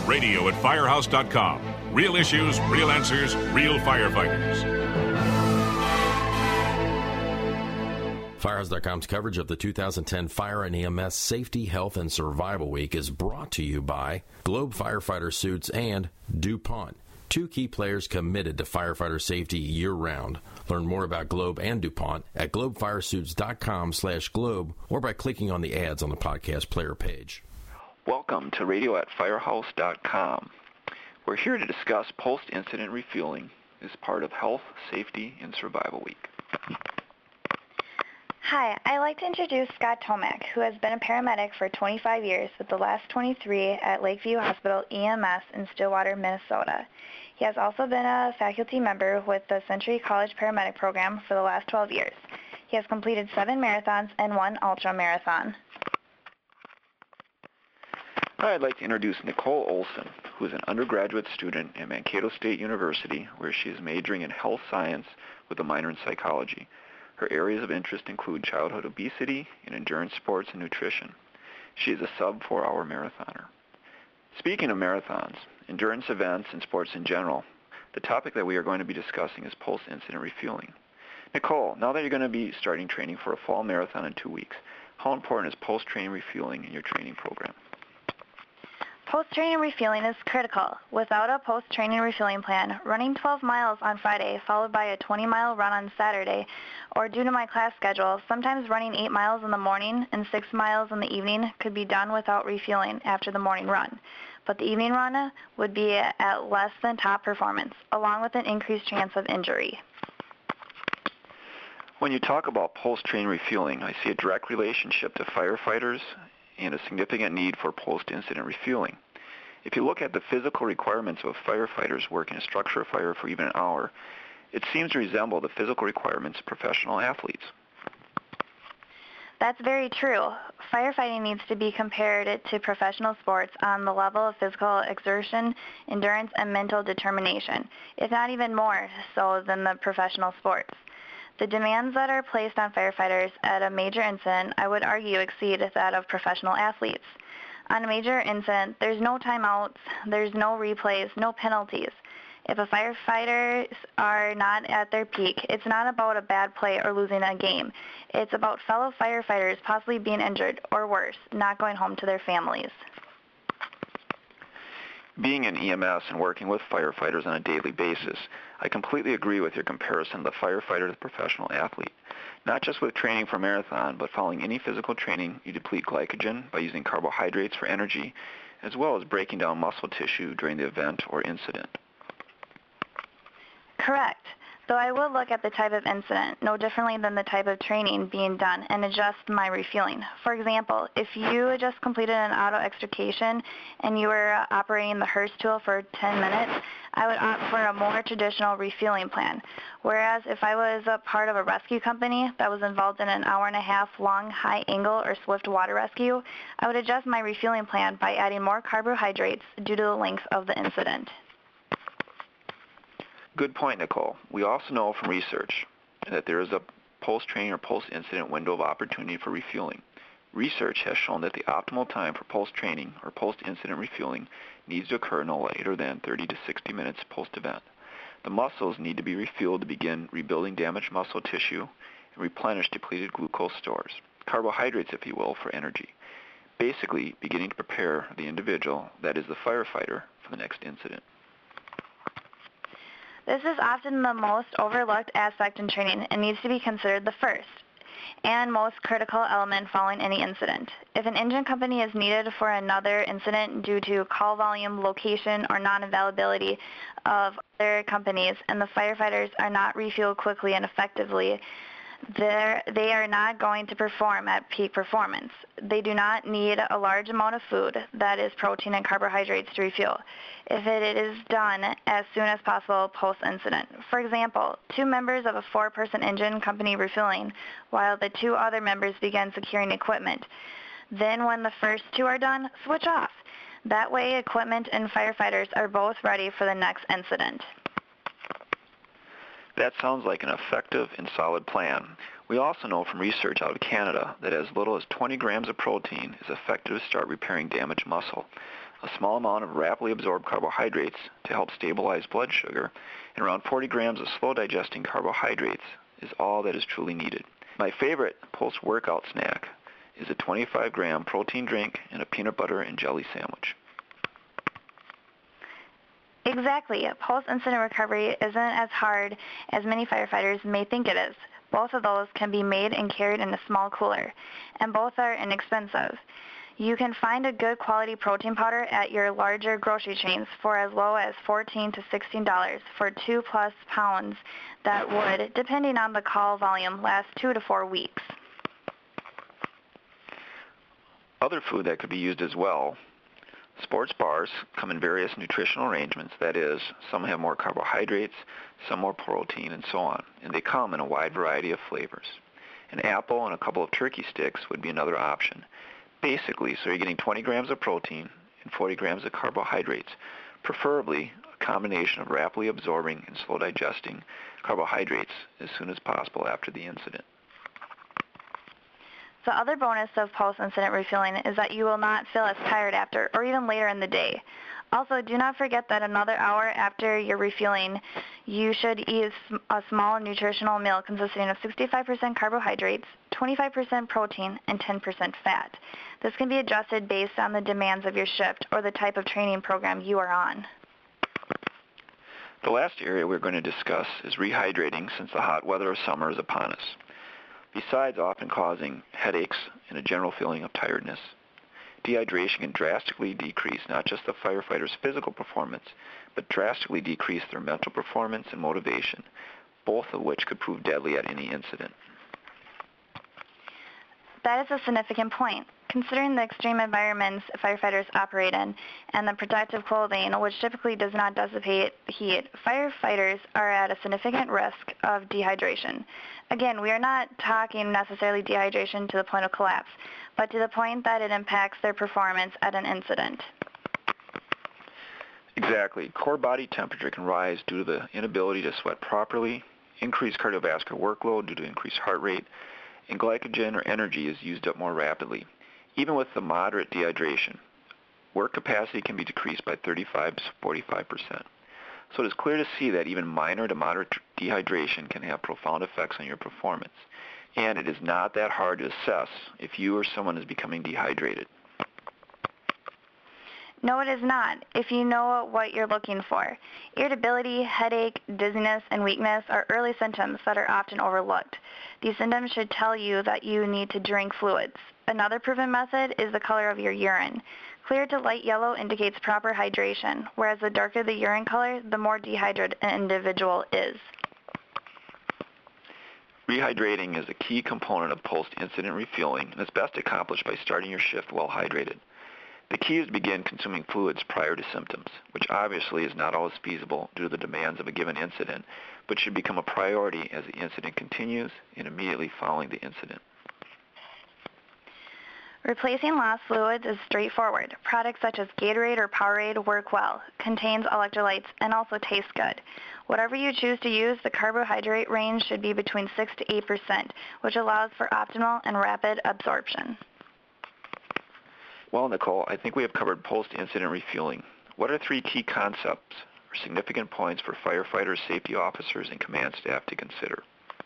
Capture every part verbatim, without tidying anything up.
Radio at firehouse dot com. Real issues, real answers, real firefighters. Firehouse dot com's coverage of the two thousand ten Fire and E M S Safety, Health, and Survival Week is brought to you by Globe Firefighter Suits and DuPont, two key players committed to firefighter safety year-round. Learn more about Globe and DuPont at globe fire suits dot com slash globe or by clicking on the ads on the podcast player page. Welcome to Radio at firehouse dot com. We're here to discuss post-incident refueling as part of Health, Safety, and Survival Week. Hi, I'd like to introduce Scott Tomac, who has been a paramedic for twenty-five years with the last twenty-three at Lakeview Hospital E M S in Stillwater, Minnesota. He has also been a faculty member with the Century College Paramedic Program for the last twelve years. He has completed seven marathons and one ultra marathon. Hi, I'd like to introduce Nicole Olson, who is an undergraduate student at Mankato State University, where she is majoring in health science with a minor in psychology. Her areas of interest include childhood obesity and endurance sports and nutrition. She is a sub four-hour marathoner. Speaking of marathons, endurance events, and sports in general, the topic that we are going to be discussing is post-incident refueling. Nicole, now that you're going to be starting training for a fall marathon in two weeks, how important is post-training refueling in your training program? Post-training refueling is critical. Without a post-training refueling plan, running twelve miles on Friday followed by a twenty-mile run on Saturday, or due to my class schedule, sometimes running eight miles in the morning and six miles in the evening could be done without refueling after the morning run. But the evening run would be at less than top performance, along with an increased chance of injury. When you talk about post-training refueling, I see a direct relationship to firefighters and a significant need for post-incident refueling. If you look at the physical requirements of firefighters working a structure fire for even an hour, it seems to resemble the physical requirements of professional athletes. That's very true. Firefighting needs to be compared to professional sports on the level of physical exertion, endurance, and mental determination, if not even more so than the professional sports. The demands that are placed on firefighters at a major incident, I would argue, exceed that of professional athletes. On a major incident, there's no timeouts, there's no replays, no penalties. If a firefighters are not at their peak, it's not about a bad play or losing a game. It's about fellow firefighters possibly being injured or worse, not going home to their families. Being in E M S and working with firefighters on a daily basis, I completely agree with your comparison of the firefighter to the professional athlete. Not just with training for marathon, but following any physical training, you deplete glycogen by using carbohydrates for energy, as well as breaking down muscle tissue during the event or incident. Correct. Though I will look at the type of incident no differently than the type of training being done and adjust my refueling. For example, if you just completed an auto extrication and you were operating the Hurst tool for ten minutes, I would opt for a more traditional refueling plan. Whereas if I was a part of a rescue company that was involved in an hour and a half long high angle or swift water rescue, I would adjust my refueling plan by adding more carbohydrates due to the length of the incident. Good point, Nicole. We also know from research that there is a post-training or post-incident window of opportunity for refueling. Research has shown that the optimal time for post-training or post-incident refueling needs to occur no later than thirty to sixty minutes post-event. The muscles need to be refueled to begin rebuilding damaged muscle tissue and replenish depleted glucose stores, carbohydrates, if you will, for energy. Basically, beginning to prepare the individual, that is the firefighter, for the next incident. This is often the most overlooked aspect in training and needs to be considered the first and most critical element following any incident. If an engine company is needed for another incident due to call volume, location, or non-availability of other companies, and the firefighters are not refueled quickly and effectively, They're, they are not going to perform at peak performance. They do not need a large amount of food, that is protein and carbohydrates, to refuel, if it is done as soon as possible post-incident. For example, two members of a four-person engine company refueling while the two other members begin securing equipment. Then when the first two are done, switch off. That way equipment and firefighters are both ready for the next incident. That sounds like an effective and solid plan. We also know from research out of Canada that as little as twenty grams of protein is effective to start repairing damaged muscle. a small amount of rapidly absorbed carbohydrates to help stabilize blood sugar, and around forty grams of slow-digesting carbohydrates is all that is truly needed. My favorite post-workout snack is a twenty-five gram protein drink and a peanut butter and jelly sandwich. Exactly. Post-incident recovery isn't as hard as many firefighters may think it is. Both of those can be made and carried in a small cooler, and both are inexpensive. You can find a good quality protein powder at your larger grocery chains for as low as fourteen to sixteen dollars for two plus pounds that would, depending on the call volume, last two to four weeks. Other food that could be used as well. Sports bars come in various nutritional arrangements. That is, some have more carbohydrates, some more protein, and so on. And they come in a wide variety of flavors. An apple and a couple of turkey sticks would be another option. Basically, so you're getting twenty grams of protein and forty grams of carbohydrates, preferably a combination of rapidly absorbing and slow digesting carbohydrates as soon as possible after the incident. The other bonus of post-incident refueling is that you will not feel as tired after or even later in the day. Also, do not forget that another hour after your refueling, you should eat a small nutritional meal consisting of sixty-five percent carbohydrates, twenty-five percent protein, and ten percent fat. This can be adjusted based on the demands of your shift or the type of training program you are on. The last area we're going to discuss is rehydrating, since the hot weather of summer is upon us. Besides often causing headaches and a general feeling of tiredness, dehydration can drastically decrease not just the firefighter's physical performance, but drastically decrease their mental performance and motivation, both of which could prove deadly at any incident. That is a significant point. Considering the extreme environments firefighters operate in and the protective clothing, which typically does not dissipate heat, firefighters are at a significant risk of dehydration. Again, we are not talking necessarily dehydration to the point of collapse, but to the point that it impacts their performance at an incident. Exactly. Core body temperature can rise due to the inability to sweat properly, increased cardiovascular workload due to increased heart rate, and glycogen or energy is used up more rapidly. Even with the moderate dehydration, work capacity can be decreased by thirty-five to forty-five percent. So it is clear to see that even minor to moderate dehydration can have profound effects on your performance. And it is not that hard to assess if you or someone is becoming dehydrated. No, it is not, if you know what you're looking for. Irritability, headache, dizziness, and weakness are early symptoms that are often overlooked. These symptoms should tell you that you need to drink fluids. Another proven method is the color of your urine. Clear to light yellow indicates proper hydration, whereas the darker the urine color, the more dehydrated an individual is. Rehydrating is a key component of post-incident refueling and is best accomplished by starting your shift well hydrated. The key is to begin consuming fluids prior to symptoms, which obviously is not always feasible due to the demands of a given incident, but should become a priority as the incident continues and immediately following the incident. Replacing lost fluids is straightforward. Products such as Gatorade or Powerade work well, contains electrolytes, and also taste good. Whatever you choose to use, the carbohydrate range should be between six to eight percent, which allows for optimal and rapid absorption. Well, Nicole, I think we have covered post-incident refueling. What are three key concepts or significant points for firefighters, safety officers, and command staff to consider?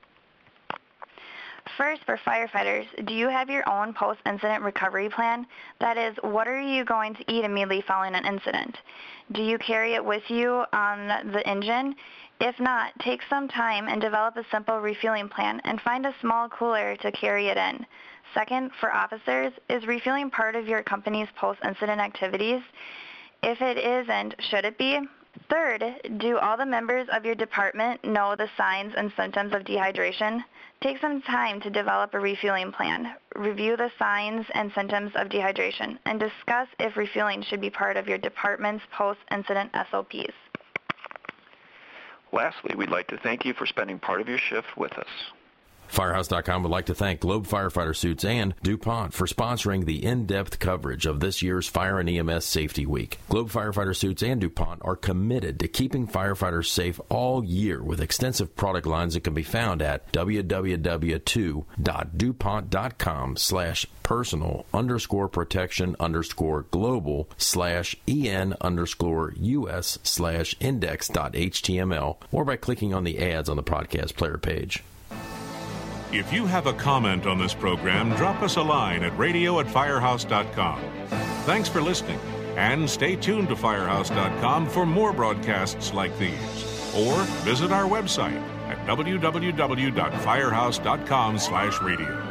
First, for firefighters, do you have your own post-incident recovery plan? That is, what are you going to eat immediately following an incident? Do you carry it with you on the engine? If not, take some time and develop a simple refueling plan and find a small cooler to carry it in. Second, for officers, is refueling part of your company's post-incident activities? If it isn't, should it be? Third, do all the members of your department know the signs and symptoms of dehydration? Take some time to develop a refueling plan. Review the signs and symptoms of dehydration and discuss if refueling should be part of your department's post-incident S O Ps. Lastly, we'd like to thank you for spending part of your shift with us. Firehouse dot com would like to thank Globe Firefighter Suits and DuPont for sponsoring the in-depth coverage of this year's Fire and E M S Safety Week. Globe Firefighter Suits and DuPont are committed to keeping firefighters safe all year with extensive product lines that can be found at w w w dot dupont dot com slash personal underscore protection underscore global slash en underscore us slash index dot html, or by clicking on the ads on the podcast player page. If you have a comment on this program, drop us a line at radio at firehouse dot com. Thanks for listening, and stay tuned to firehouse dot com for more broadcasts like these. Or visit our website at w w w dot firehouse dot com slash radio.